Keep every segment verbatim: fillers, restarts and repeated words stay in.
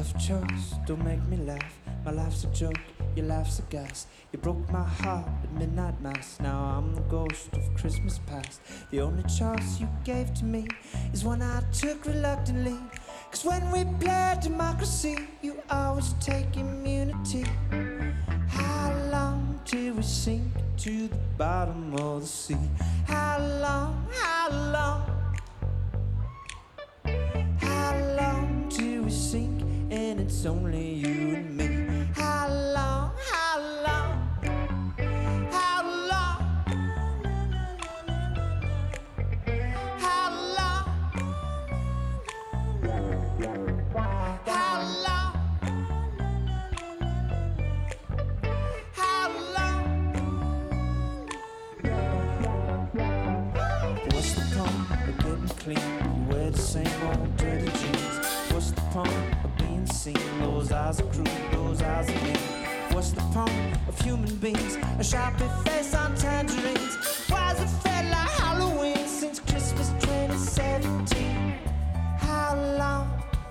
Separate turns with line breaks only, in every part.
tough choice, don't make me laugh. My life's a joke, your life's a gas. You broke my heart at midnight mass. Now I'm the ghost of Christmas past. The only choice you gave to me is one I took reluctantly. Cause when we play democracy, you always take immunity. How long till we sink to the bottom of the sea? How long, how long? How long till we sink and it's only you and me? How long, how long, how long, how long, how long, how long? What's the point of getting clean? You wear the same old dirty jeans. What's the point of being seen? Those eyes are cruel, those eyes are mean. What's the point of human beings? A sharpie face on tangerines. Why's it felt like Halloween since Christmas twenty seventeen? How long?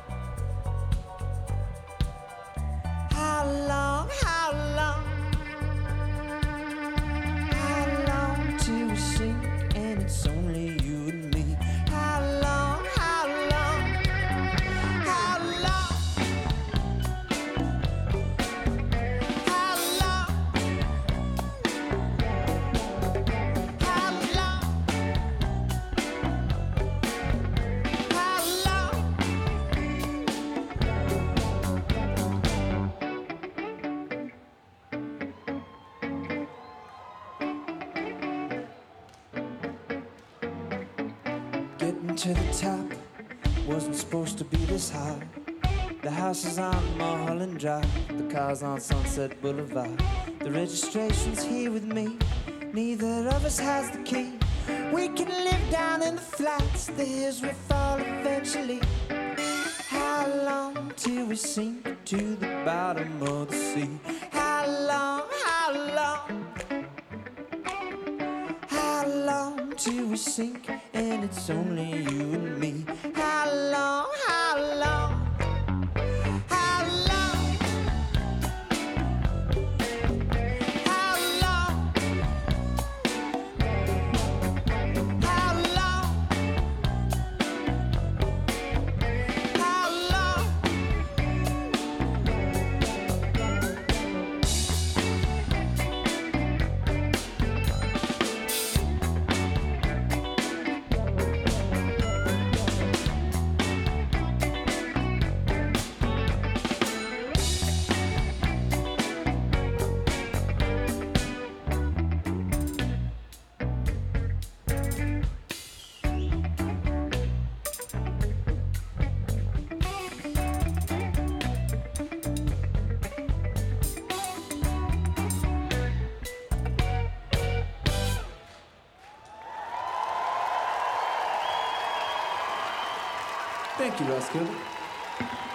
How long? How long? How long till we sink and it's only you and me? How long? How long? How long? How long? How long? How long? Getting to the top wasn't supposed to be this hard. The house is on Mulholland Drive, the car's on Sunset Boulevard. The registration's here with me, neither of us has the key. We can live down in the flats, the hills will fall eventually. How long till we sink to the bottom of the sea? How long, how long? How long till we sink and it's only you and me? How long, how long? How long? How long? How long? How long? Thank you, Roskilde.